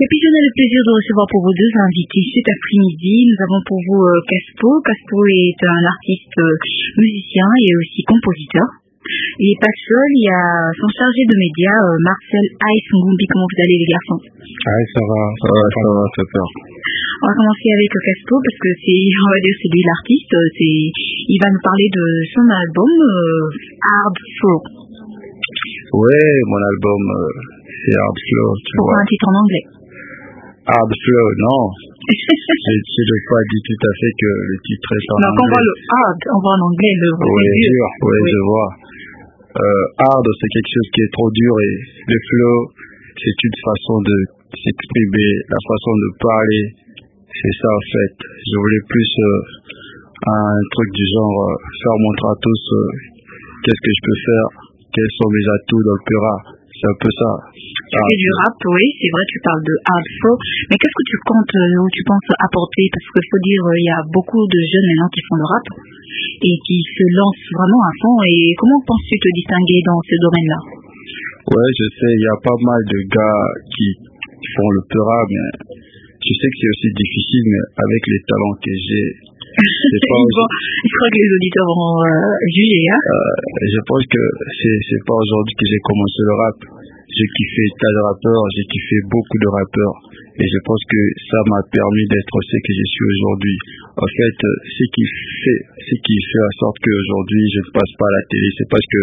Et puis, on a le plaisir de recevoir pour vous deux invités cet après-midi. Nous avons pour vous Caspo. Caspo est un artiste musicien et aussi compositeur. Il n'est pas seul, il y a son chargé de médias, Marcel Ice Ngumbi. Comment vous allez les garçons? Ça va, ça va. On va commencer avec Caspo parce que on va dire, c'est lui l'artiste. Il va nous parler de son album Hard Flow. Ouais, mon album c'est Hard Flow. Pourquoi un titre en anglais? Hard Flow, non. Je ne pas dit tout à fait que le titre est en anglais. Non, quand on voit le hard, on voit en anglais le dur. Oui, je vois. Hard, c'est quelque chose qui est trop dur et le flow, c'est une façon de s'exprimer, la façon de parler. C'est ça en fait. Je voulais plus un truc du genre faire montrer à tous qu'est-ce que je peux faire, quels sont mes atouts dans le pura. C'est un peu ça. Tu fais du rap, oui, c'est vrai, tu parles de hard flow, mais qu'est-ce que tu comptes ou tu penses apporter? Parce qu'il faut dire, il y a beaucoup de jeunes maintenant qui font le rap et qui se lancent vraiment à fond. Et comment penses-tu te distinguer dans ce domaine-là? Ouais, je sais, il y a pas mal de gars qui font le pura, mais je sais que c'est aussi difficile, mais avec les talents que j'ai, je crois que les auditeurs vont juger. Hein? Je pense que c'est pas aujourd'hui que j'ai commencé le rap. J'ai kiffé tas de rappeurs, j'ai kiffé beaucoup de rappeurs. Et je pense que ça m'a permis d'être ce que je suis aujourd'hui. En fait, ce qui fait en sorte qu'aujourd'hui je ne passe pas à la télé, c'est parce que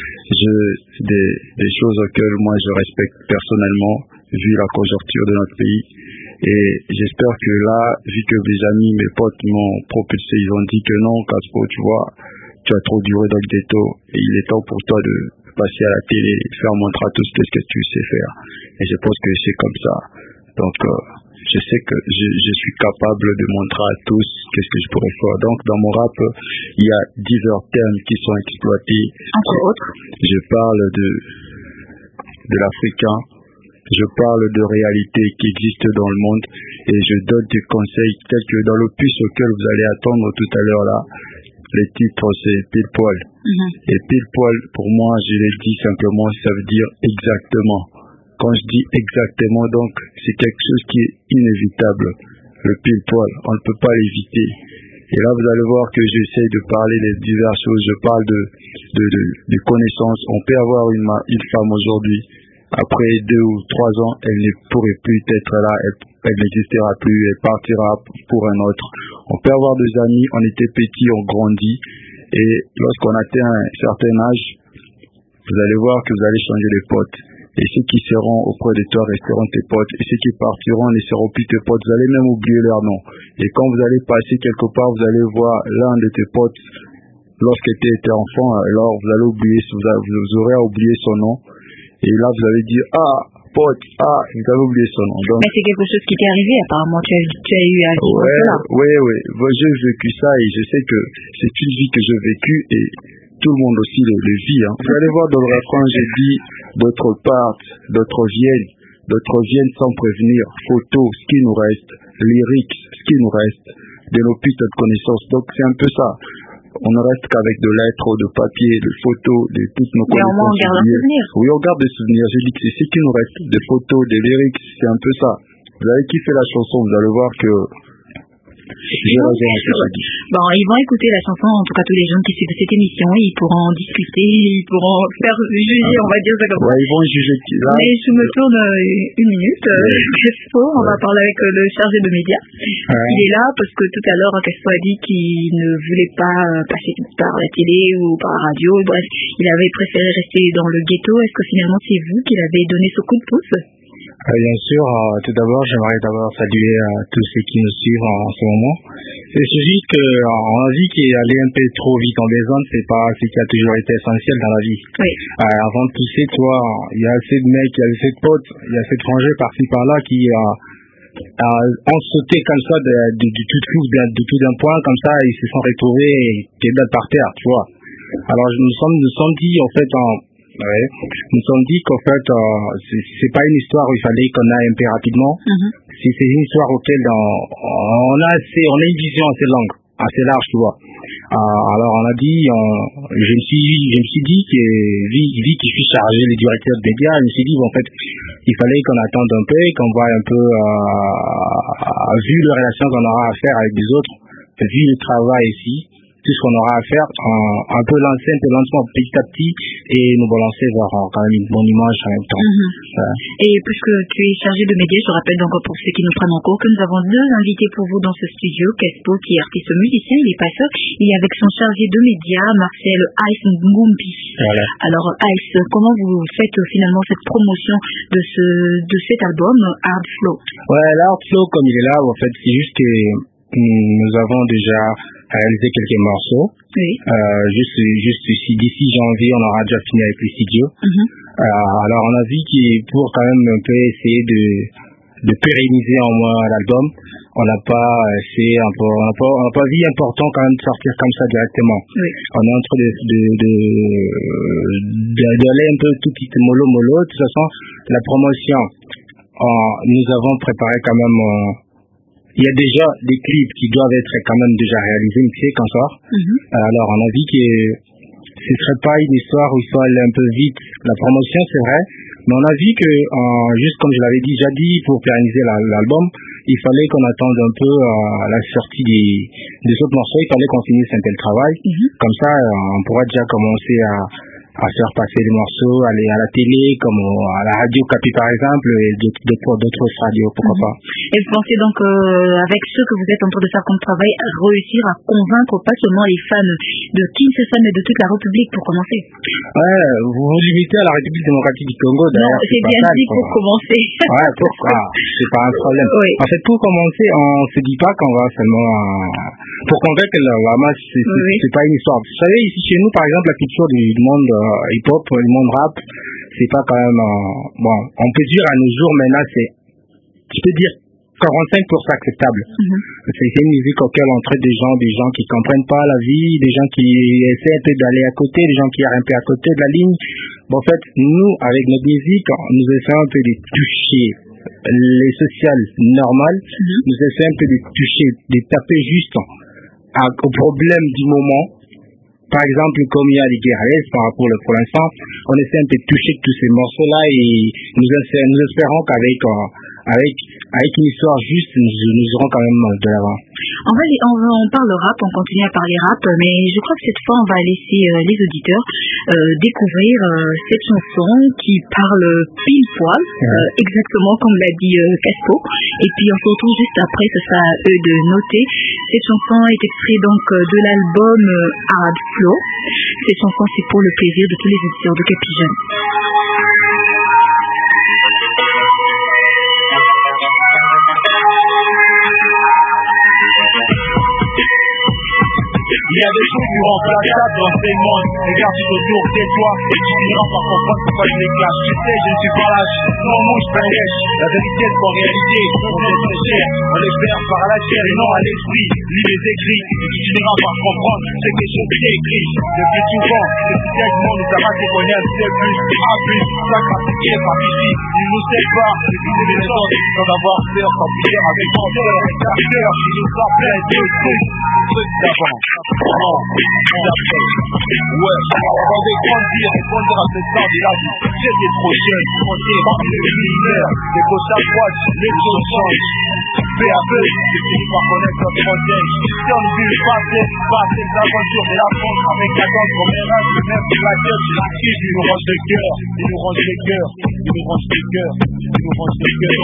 des choses auxquelles moi je respecte personnellement, vu la conjoncture de notre pays. Et j'espère que là, vu que mes amis, mes potes m'ont propulsé, ils ont dit que non, Caspo, tu vois, tu as trop duré dans le ghetto et il est temps pour toi de passer à la télé, faire montrer à tous ce que tu sais faire. Et je pense que c'est comme ça. Donc, je sais que je suis capable de montrer à tous qu'est-ce que je pourrais faire. Donc, dans mon rap, il y a divers thèmes qui sont exploités. Entre autres, je parle de l'africain. Je parle de réalités qui existent dans le monde et je donne des conseils tels que dans l'opus auquel vous allez attendre tout à l'heure là, le titre c'est pile poil. Et pile poil, pour moi, je l'ai dit simplement, ça veut dire exactement. Quand je dis exactement, donc, c'est quelque chose qui est inévitable. Le pile poil, on ne peut pas l'éviter. Et là, vous allez voir que j'essaie de parler de diverses choses. Je parle de connaissances. On peut avoir une femme aujourd'hui. Après 2 ou 3 ans, elle ne pourrait plus être là, elle n'existera plus, elle partira pour un autre. On peut avoir des amis, on était petits, on grandit, et lorsqu'on atteint un certain âge, vous allez voir que vous allez changer de potes. Et ceux qui seront auprès de toi resteront tes potes, et ceux qui partiront ne seront plus tes potes, vous allez même oublier leur nom. Et quand vous allez passer quelque part, vous allez voir l'un de tes potes, lorsqu'il était enfant, alors vous allez oublier, vous aurez oublié son nom. Et là, vous allez dire, pote, vous avez oublié son nom. Donc, mais c'est quelque chose qui t'est arrivé, apparemment. Tu as eu à vivre cela. Oui. Moi, j'ai vécu ça et je sais que c'est une vie que j'ai vécue et tout le monde aussi le vit. Hein. Vous allez voir dans le refrain, j'ai dit, d'autres partent, d'autres viennent sans prévenir. Photos, ce qui nous reste. Lyrics, ce qui nous reste. De nos pistes de connaissances. Donc, c'est un peu ça. On ne reste qu'avec de lettres, de papier, de photos, de toutes nos connaissances. Mais au moins, on garde un souvenir. Oui, on garde des souvenirs. J'ai dit que c'est ce qui nous reste. Des photos, des lyrics, c'est un peu ça. Vous avez kiffé la chanson, vous allez voir que j'ai raison à ce que j'ai dit. Bon, ils vont écouter la chanson, en tout cas tous les gens qui suivent cette émission, ils pourront en discuter, ils pourront faire juger, on va dire ça comme ça. Ouais, ils vont juger. Là, mais je me tourne une minute. Caspo, on va parler avec le chargé de médias. Il est là parce que tout à l'heure, Caspo a dit qu'il ne voulait pas passer par la télé ou par la radio. Bref, il avait préféré rester dans le ghetto. Est-ce que finalement c'est vous qui l'avez donné ce coup de pouce? Bien sûr, tout d'abord, j'aimerais saluer tous ceux qui nous suivent en ce moment. C'est juste qu'on a dit qu'il allait un peu trop vite en besogne, c'est pas ce qui a toujours été essentiel dans la vie. Oui. Avant de pousser, tu vois, il y a assez de mecs, il y a assez de potes, il y a assez de frangins par-ci par-là qui ont sauté comme ça du tout d'un point, comme ça, ils se sont retrouvés des dates par terre, tu vois. Alors, nous nous sommes dit, en fait, nous sommes dit qu'en fait, c'est pas une histoire où il fallait qu'on aille un peu rapidement. C'est une histoire auquel on a une vision assez longue, assez large, tu vois. Alors on a dit, je me suis dit que vu que je suis chargé le directeur des médias, je me suis dit en fait il fallait qu'on attende un peu, qu'on voit un peu vu les relations qu'on aura à faire avec les autres, vu le travail ici, tout ce qu'on aura à faire, un peu lentement, petit à petit, et nous balancer vers quand même une bonne image en même temps. Et puisque tu es chargé de médias, je rappelle donc pour ceux qui nous prennent en cours que nous avons deux invités pour vous dans ce studio. Kespo, qui est artiste musicien, il est passeur, et avec son chargé de médias, Marcel Ice Ngumbi. Voilà. Alors Ice, comment vous faites finalement cette promotion de cet album Hard Flow? Ouais, l'Hard Flow, comme il est là, en fait, c'est juste que nous avons déjà réalisé quelques morceaux. Oui. Juste ici, d'ici janvier, on aura déjà fini avec les studios. Alors on a vu que pour quand même un peu essayer de pérenniser en moins l'album, on n'a pas vu important quand même de sortir comme ça directement. Oui. On est en train d'aller un peu tout petit mollo. De toute façon, la promotion, nous avons préparé quand même. Il y a déjà des clips qui doivent être quand même déjà réalisés, mixés, comme ça. Alors on a vu que ce serait pas une histoire où il faut aller un peu vite. La promotion, c'est vrai, mais on a vu que, juste comme je l'avais déjà dit, pour pérenniser l'album, il fallait qu'on attende un peu la sortie des autres morceaux. Il fallait qu'on finisse un tel travail. Comme ça, on pourra déjà commencer à faire passer les morceaux, aller à la télé, comme à la radio Capi par exemple, et d'autres radios, pourquoi pas. Et vous pensez donc, avec ce que vous êtes en train de faire comme travail, réussir à convaincre pas seulement les fans de Kinshasa, mais de toute la République pour commencer? Ouais, vous vous limitez à la République démocratique du Congo, d'ailleurs. Non, c'est bien dit pour commencer. Ouais, c'est pas un problème. Oui. En fait, pour commencer, on se dit pas qu'on va seulement, pour convaincre la masse, c'est pas une histoire. Vous savez, ici chez nous, par exemple, la culture du monde hip-hop, le monde rap, c'est pas quand même, bon, on peut dire à nos jours maintenant, je peux dire 45% acceptable. C'est une musique auquel on traite des gens qui comprennent pas la vie, des gens qui essaient un peu d'aller à côté, des gens qui arrivent un peu à côté de la ligne. Bon, en fait, nous, avec notre musique, nous essayons un peu de toucher les sociales normales, nous essayons un peu de toucher, de taper juste au problème du moment. Par exemple, comme il y a les guerres par rapport pour l'instant, on essaie un peu de toucher tous ces morceaux-là et nous espérons qu'avec une histoire juste, nous irons quand même de l'avant. On parle rap, on continue à parler rap, mais je crois que cette fois, on va laisser les auditeurs découvrir cette chanson qui parle pile poil, exactement comme l'a dit Kespo. Et puis on se retrouve juste après, ce sera à eux de noter. Cette chanson est extraite donc de l'album Hard Flow. Cette chanson, c'est pour le plaisir de tous les auditeurs de Capi Jeune. Il y a des choses irremplaçables dans ces mondes. Regarde tout autour, tais-toi et tu finiras par comprendre pourquoi je les clash. Tu sais, je ne suis pas lâche, non, moi je prêche. La vérité est qu'en réalité, on est très cher. On les perd par la chair et non à l'esprit. Lis les écrits et tu finiras par comprendre c'est quelque chose qui est écrit. Le plus souvent, le système nous a raté qu'on est un seul plus. Un plus, ça critiqué par ici. Il nous sépare, c'est tous les méthodes. Sans avoir peur, sans prière avec grandeur. La peur qui nous rappelle des trucs d'avant. Ouais, avant de grandir, répondre à ce temps de la vie. J'étais trop jeune, monté parmi les militaires. Des gauches à droite, les choses changent. Peu à peu, j'ai fini par connaître notre frontière. Si on ne veut pas ces aventures de la France avec la danse comme un rêve, même sur la tête, il nous range le cœur, il nous range le cœur, il nous range le cœur, il nous range le cœur.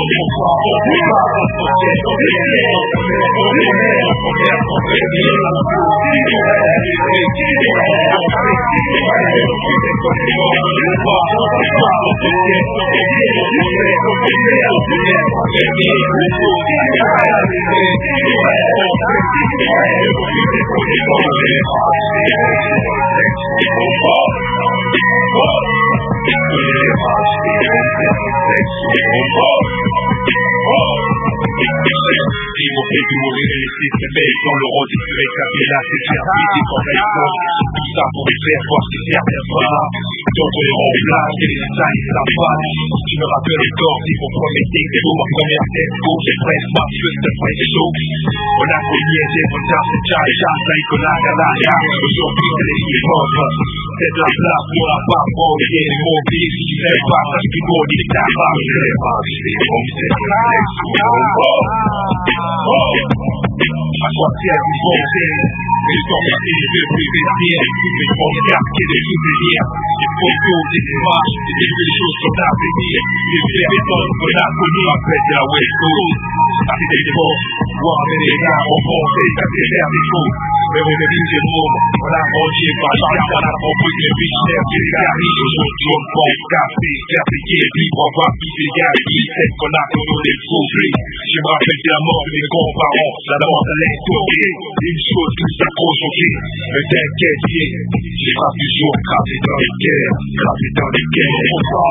Et puis mourir et laisser ses belles dans le rôle de éclater là, c'est faire péter quand elle sort. Tout ça pour les faire voir que certains pas. Donc on les remplace et les sailles s'abattent. Tu me rappelles encore si mon premier texto, ma première tempo, j'ai presque ma feu, c'est presque chaud. On a connu des retards, c'est déjà ça y connaît à la gare. Aujourd'hui c'est les hip-hop. C'est de la place pour la part, pour les mots, si tu fais pas, ça se pique au lit, t'as pas, je l'ai pas, c'est bon, c'est complexe. À quoi sert une bonté? Les sorties de prévenir, les pancartes et les souvenirs, les photos, des images, des belles choses sur l'avenir, les personnes que la connue après de la West Coast. À cette époque, voir les gars en français, ça fait faire des choses. Mais on est vite de monde, on a mangé par la on a compris que les bichères, que les gars riches, aujourd'hui on pense café, certifié, libre, on voit qui les gars, qui sait qu'on a connu des faux blés. Je me rappelle de la mort de mes grands-parents, la mort allait toquer, une chose qui s'accroche au pied, mais t'inquiète, j'ai pas toujours gravé dans les guerres, gravé dans les guerres.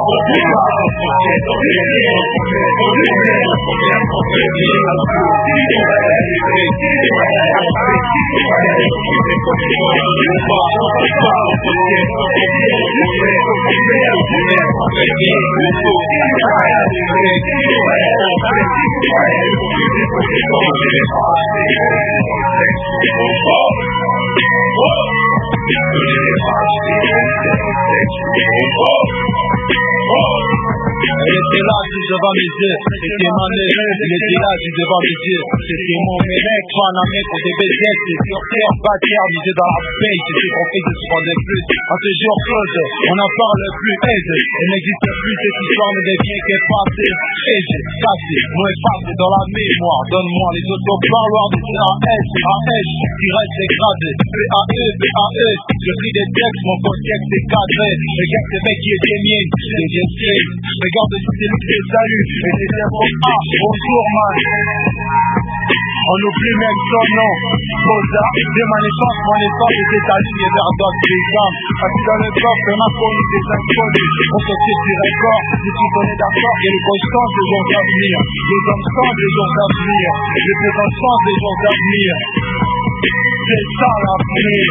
Elle était là, juste devant mes yeux, c'était ma mère, elle était là, juste devant mes yeux, c'était mon mec, toi, un mec, pour des baisettes, c'est sur terre, pas terre, misé dans la paix, c'est ce qu'on fait de se prendre plus, en ce jour close, on n'en parle plus, aide, elle n'existe plus, cette histoire ne devient qu'est passée, et j'ai cassé, moi effacé dans la mémoire, donne-moi les auto-parloirs de CAS, qui reste dégradé, PAE, je pris des textes, mon podcast est cadré, regarde ces mecs qui étaient miens, c'est bien fait, regarde c'est lui qui te salue, et c'est bien bon, bonjour man. On oublie même son nom, Boza, dès ma naissance, était aligné vers d'autres exemples. Assis dans le bloc, on a connu des inconnus, on se tire sur un corps, je suis donné d'accord, et les gauches changent des jours d'avenir, les hommes changent des jours d'avenir, les présents changent des jours d'avenir. C'est ça l'avenir,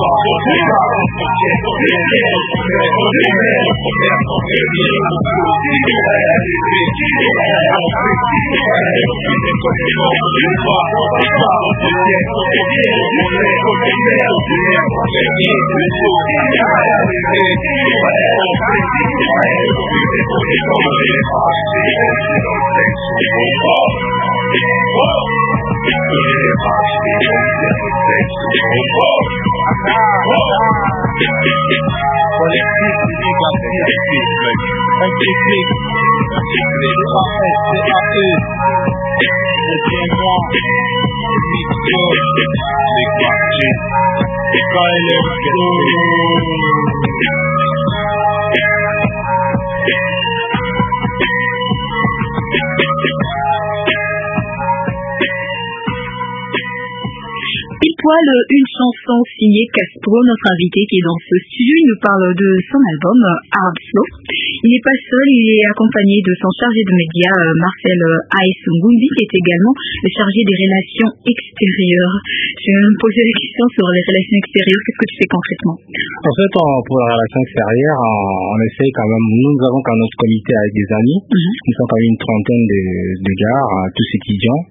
Une chanson signée Castro, notre invité qui est dans ce studio. Il nous parle de son album Hard Flow. Il n'est pas seul, il est accompagné de son chargé de médias Marcel Aessungundi, qui est également le chargé des relations extérieures. Je vais me poser la question sur les relations extérieures. Qu'est-ce que tu fais concrètement? En fait, pour la relation extérieure, on essaye quand même, nous avons quand même notre comité avec des amis. Nous sommes quand même une trentaine de gars, tous étudiants.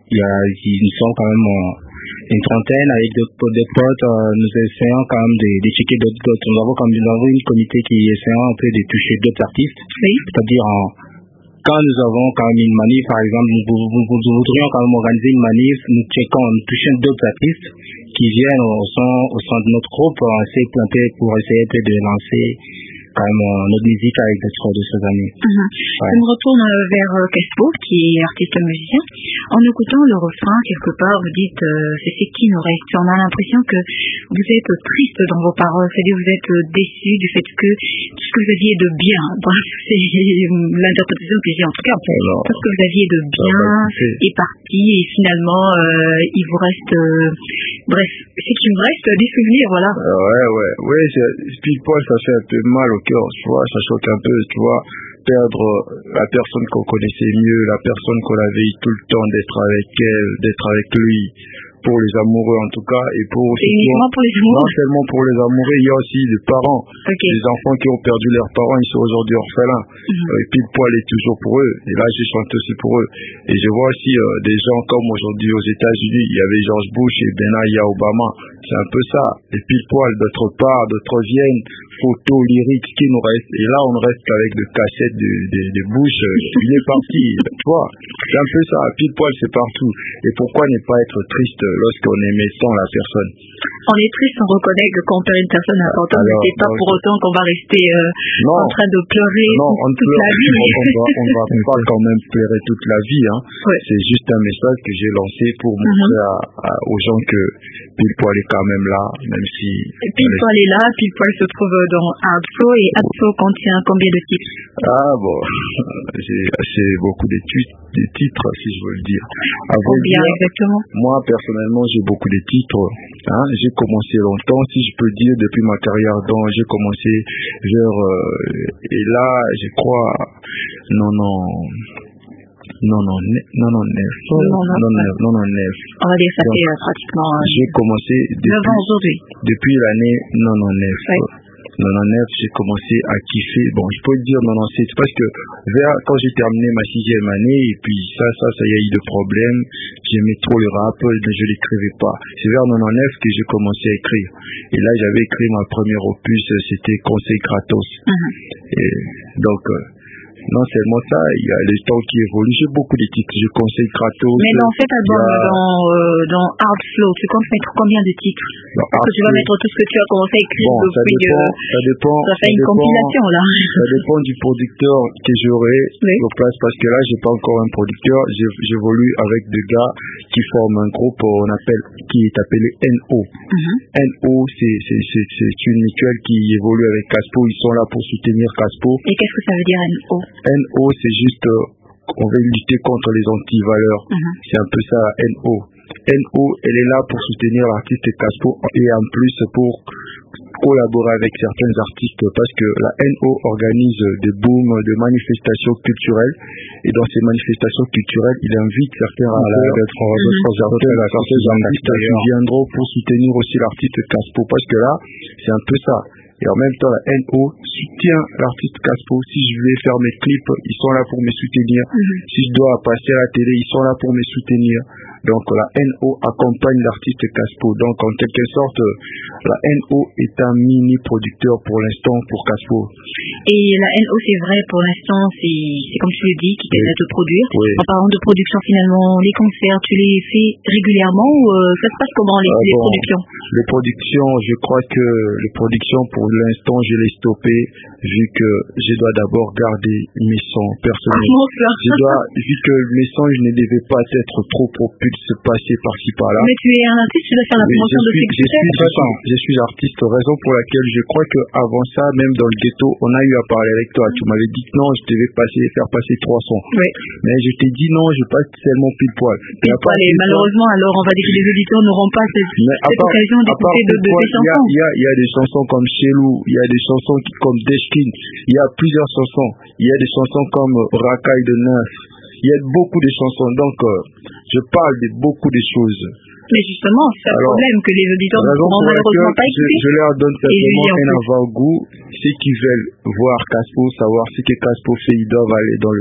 Nous sommes quand même une trentaine avec des potes, nous essayons quand même de checker d'autres. Nous avons une comité qui essayant un peu de toucher d'autres artistes. Oui. C'est-à-dire, quand nous avons quand même une manif, par exemple, nous voudrions quand même organiser une manif, nous touchons d'autres artistes qui viennent au sein de notre groupe, essayer de planter pour essayer de lancer quand même notre musique avec d'autres de ces amis. Ouais. Je me retourne vers Castro, qui est artiste musicien. En écoutant le refrain, quelque part, vous dites c'est ce qui nous reste. On a l'impression que vous êtes triste dans vos paroles, c'est-à-dire vous êtes déçu du fait que tout ce que vous aviez de bien, bref, c'est l'interprétation que j'ai en tout cas, tout ce que vous aviez de bien est parti et finalement il vous reste, bref, c'est qu'il me reste des souvenirs, voilà. Ouais, pile poil, ça fait un peu mal au cœur, tu vois, ça choque un peu, tu vois. perdre la personne qu'on connaissait mieux, la personne qu'on avait eu tout le temps d'être avec elle, d'être avec lui, pour les amoureux en tout cas, et pour C'est uniquement pour les amoureux. non seulement pour les amoureux, il y a aussi les parents, les enfants qui ont perdu leurs parents, ils sont aujourd'hui orphelins, et Pile Poil est toujours pour eux, et là je chante aussi pour eux, et je vois aussi des gens comme aujourd'hui aux États-Unis, il y avait George Bush et Benaya Obama, c'est un peu ça, et Pile Poil d'autre part, d'autres viennent, photos, lyriques, qui nous reste, et là on reste avec des cassettes des Bush, il est parti, tu vois, c'est un peu ça, Pile Poil c'est partout, et pourquoi ne pas être triste lorsqu'on aimait tant la personne? On est triste, on reconnaît que quand on perd une personne importante, c'est pas pour autant qu'on va rester en train de pleurer toute la vie. On va pas quand même pleurer toute la vie, hein. Ouais. C'est juste un message que j'ai lancé pour montrer aux gens que Pile Poil est quand même là, même si... Pile Poil est là, Pile Poil se trouve dans Hard Flow, et Hard Flow contient combien de titres? Ah bon, c'est beaucoup de titres, si je veux le dire. Combien exactement? Moi, personnellement, j'ai beaucoup de titres. Hein. J'ai commencé longtemps, si je peux dire, depuis ma carrière j'ai commencé vers... et là, je crois... Non, 99. On va dire ça fait pratiquement... J'ai commencé 9 ans aujourd'hui. Depuis l'année 99. 99, j'ai commencé à kiffer. Bon, je peux dire 97 parce que quand j'ai terminé ma 6e année, et puis ça, il y a eu des problèmes. J'aimais trop le rap, mais je l'écrivais pas. C'est vers 99 que j'ai commencé à écrire. Et là, j'avais écrit ma première opus, c'était Conseil Kratos. Et donc... non seulement ça, il y a les temps qui évoluent. J'ai beaucoup de titres. Je conseille Kratos. Mais dans cet album, dans Hard Flow, tu comptes mettre combien de titres? Parce que tu vas mettre tout ce que tu as commencé à écrire depuis. Ça dépend. Ça fait une compilation là. Ça dépend du producteur que j'aurai au place, parce que là, j'ai pas encore un producteur. J'évolue avec des gars qui forment un groupe qui est appelé NO. NO, c'est une mutuelle qui évolue avec Caspo. Ils sont là pour soutenir Caspo. Et qu'est-ce que ça veut dire NO? NO, c'est juste, on veut lutter contre les antivaleurs. C'est un peu ça, NO. NO, elle est là pour soutenir l'artiste Caspo et en plus pour collaborer avec certains artistes, parce que la NO organise des booms de manifestations culturelles, et dans ces manifestations culturelles, il invite certains artistes qui viendront pour soutenir aussi l'artiste Caspo, parce que là, c'est un peu ça. Et en même temps, la NO soutient l'artiste Caspo. Si je vais faire mes clips, ils sont là pour me soutenir. Si je dois passer à la télé, ils sont là pour me soutenir. Donc la NO accompagne l'artiste Caspo. Donc en quelque sorte, la NO est un mini producteur pour l'instant pour Caspo. Et la NO, c'est vrai, pour l'instant, c'est comme tu le dis, qui permet de produire. En parlant de production, finalement, les concerts, tu les fais régulièrement ou ça se passe comment les productions? Les productions, je crois que les productions, pour l'instant, je les stoppé, vu que je dois d'abord garder mes sons personnels. Vu que mes sons, je ne devais pas être trop propulsé, passer par-ci par-là. Mais tu es un artiste, tu dois faire la promotion de tes succès. Je suis artiste, raison pour laquelle je crois qu'avant ça, même dans le ghetto, on a eu à parler avec toi. Tu m'avais dit que non, je devais faire passer 3 sons. Mais je t'ai dit non, je passe seulement Pile Poil. Et malheureusement, alors on va dire que les auditeurs n'auront pas cette occasion d'écouter de tes chansons. Il y a des chansons comme Chelou, il y a des chansons comme Deshkin, il y a plusieurs chansons. Il y a des chansons comme Racaille de Neuf. Il y a beaucoup de chansons. Donc, je parle de beaucoup de choses. Mais justement, c'est un problème que les auditeurs ne pourront malheureusement pas écouter. Je leur donne simplement un avant-goût. Ceux qui veulent voir Caspo, savoir ce que Caspo fait, ils doivent aller dans le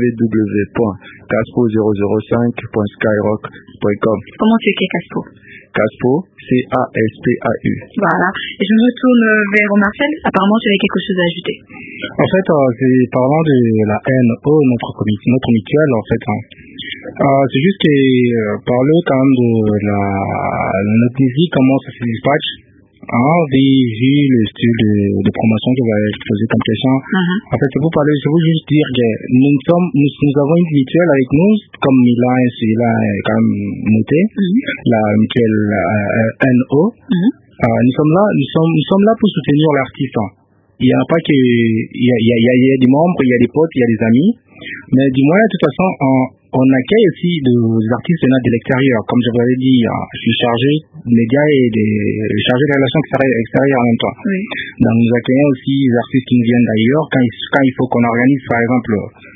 www.caspo005.skyrock.com. Comment tu écris Caspo? Caspo, C-A-S-P-A-U. Voilà. Et je me tourne vers Marcel. Apparemment, tu avais quelque chose à ajouter. En fait, c'est parlant de la NO, notre mutuelle, en fait. C'est juste que parler quand même de notre musique, comment ça se dispatche. Vu le style de promotion que vous avez posé comme question. En fait, c'est pour parler, je veux juste dire que nous avons une mutuelle avec nous, comme Mila et Céla est quand même noté, la mutuelle NO. Nous sommes là pour soutenir l'artiste. Il n'y a pas que, il y a des membres, il y a des potes, il y a des amis, mais du moins, de toute façon, on accueille aussi des artistes venant de l'extérieur. Comme je vous l'avais dit, je suis chargé de médias et chargé de relations extérieures en même temps. Oui. Donc nous accueillons aussi des artistes qui nous viennent d'ailleurs. Quand il faut qu'on organise par exemple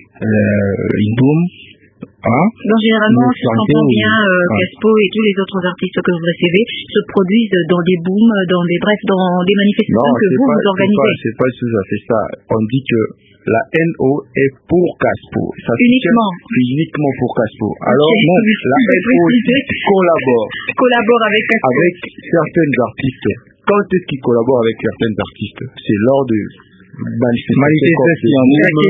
une boom. Donc généralement, si j'entends bien, Caspo et tous les autres artistes que vous recevez se produisent dans des booms, dans des manifestations que vous organisez. C'est pas tout à fait ça. On dit que la NO est pour Caspo. Uniquement pour Caspo. Alors non, la NO collabore avec Caspo. Avec certains artistes. Quand est-ce qu'ils collaborent avec certains artistes? C'est lors de manifestation,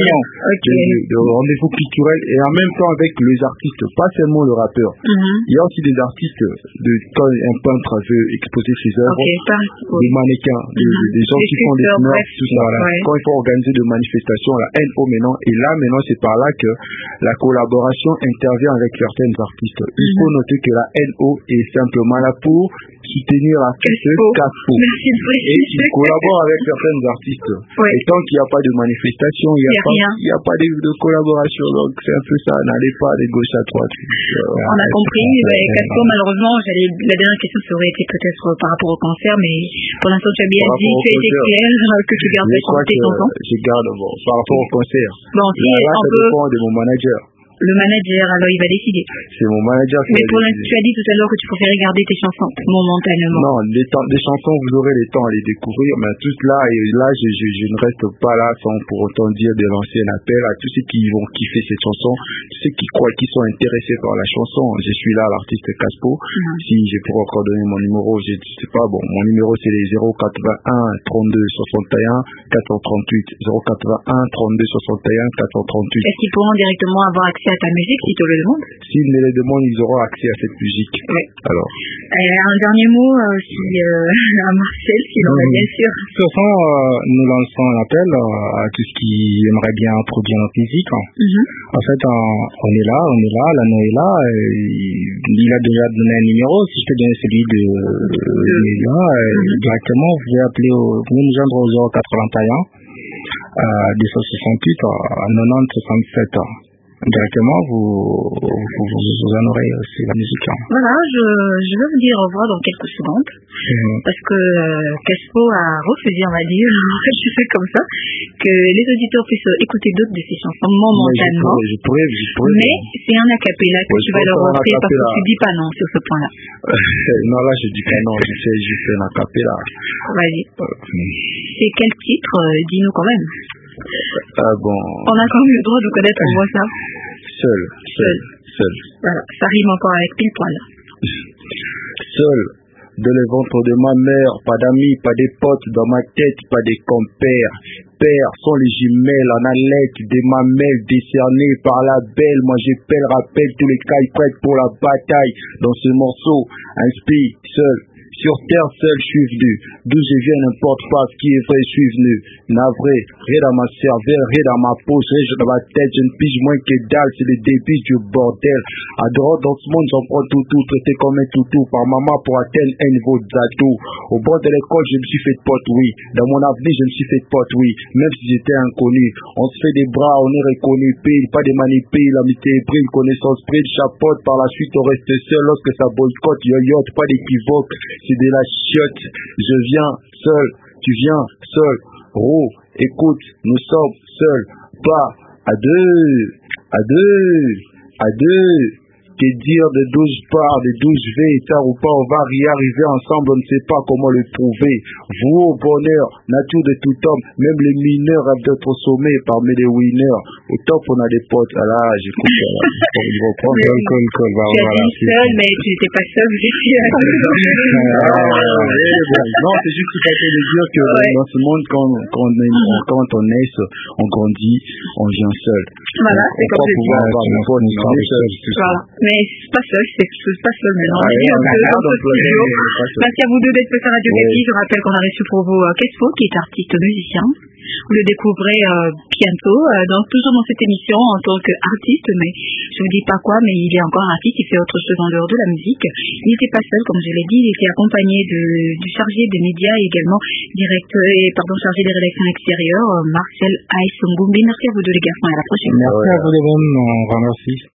de rendez-vous culturels et en même temps avec les artistes, pas seulement le rappeur. Il y a aussi des artistes, quand un peintre veut exposer ses œuvres, des mannequins, des gens qui font des smurfs, tout ça. Quand il faut organiser des manifestations, la NO maintenant, c'est par là que la collaboration intervient avec certains artistes. Il faut noter que la NO est simplement là pour soutenir l'artiste Caspo. Et il collabore avec certains artistes. Et tant qu'il n'y a pas de manifestation, il n'y a pas de collaboration. Donc c'est un peu ça, n'allez pas de gauche à droite. On a compris. Caspo, malheureusement, la dernière question aurait été peut-être par rapport au concert, mais pour l'instant tu as bien dit, tu as été clair que tu gardes tes chansons. Je garde par rapport au concert. Bon, si là, ça dépend de mon manager. Le manager, alors il va décider. C'est mon manager qui va décider. Mais tu as dit tout à l'heure que tu préférais garder tes chansons momentanément. Non, les chansons, vous aurez le temps à les découvrir, mais tout là, je ne reste pas là sans pour autant dire de lancer un appel à tous ceux qui vont kiffer cette chanson, tous ceux qui croient, qui sont intéressés par la chanson. Je suis là, l'artiste Caspo. Si je pourrais encore donner mon numéro, je ne sais pas, bon, mon numéro c'est les 081 32 61 438. 081 32 61 438. Est-ce qu'ils pourront directement avoir accès à ta musique si tu le demandes? S'ils me le demandent, ils auront accès à cette musique. Oui. Alors. Un dernier mot à Marcel, s'il en a bien sûr. De toute façon, nous lançons un appel à tous qui aimeraient bien produire notre musique. En fait, on est là, Lano est là. Il a déjà donné un numéro. Si je peux donner celui de directement, vous pouvez appeler vous pouvez nous joindre au 081 268 90 67. Directement, vous en aurez aussi la musique. Voilà, je vais vous dire au revoir dans quelques secondes. Parce que Caspo a refusé, on va dire, je fais comme ça, que les auditeurs puissent écouter d'autres de ses chansons momentanément. Je pourrais. Mais c'est un acapella que tu vas leur offrir parce que tu dis pas non sur ce point-là. Non, là, je dis pas non, je fais juste un acapella. Vas-y. C'est quel titre? Dis-nous quand même. Bon. On a quand même le droit de connaître au moins ça. Seul. Voilà, ça rime encore avec pile poil. Seul, dans le ventre de ma mère, pas d'amis, pas des potes, dans ma tête, pas des compères. Pères sont les jumelles en haleine, des mamelles décernées par la belle. Moi j'appelle, rappelle tous les cailles prêtes pour la bataille. Dans ce morceau, inspire, seul. Sur terre seul, je suis venu. D'où je viens, n'importe pas ce qui est vrai, je suis venu. Navré, rien dans ma cervelle, rien dans ma peau, rien dans ma tête. Je ne pige moins que dalle, c'est le début du bordel. À droite dans ce monde, j'en prends tout, traité comme un toutou par maman pour atteindre un niveau d'ado. Au bord de l'école, je me suis fait de pote, oui. Dans mon avenir, je me suis fait de pote, oui. Même si j'étais inconnu. On se fait des bras, on est reconnu. Pile, pas des manipulés, l'amitié est prise, connaissance prise, chapeaute. Par la suite, on reste seul lorsque ça boycotte, yoyote, pas d'équivoque. C'est de la chiotte, je viens seul, tu viens seul, écoute, nous sommes seuls, pas à deux, que dire de d'où je pars, de d'où je vais, tard ou pas, on va y arriver ensemble, on ne sait pas comment le trouver. Vous au bonheur, nature de tout homme, même les mineurs rêvent d'être au sommet parmi les winners. Au top, on a des potes. Ah là, j'écoute, ils vont prendre col. Tu as dit seul, mais tu n'étais pas seul, vous étiez non, c'est juste tout à fait de dire que dans ce monde, quand on naît, on grandit, on vient seul. Voilà, c'est comme je dis. Voilà. Mais c'est pas seul, c'est pas seul maintenant. Merci à vous deux d'être passés à Radio Gabi. Je rappelle qu'on a reçu pour vous Caspo, qui est artiste musicien. Vous le découvrez bientôt, toujours dans cette émission en tant qu'artiste, mais je ne vous dis pas quoi, mais il est encore un artiste, il fait autre chose en dehors de la musique. Il n'était pas seul, comme je l'ai dit, il était accompagné du chargé des médias et également chargé des relations extérieures, Marcel Aïssongumbi. Merci à vous deux les garçons, à la prochaine. Merci à vous les mêmes, on vous remercie.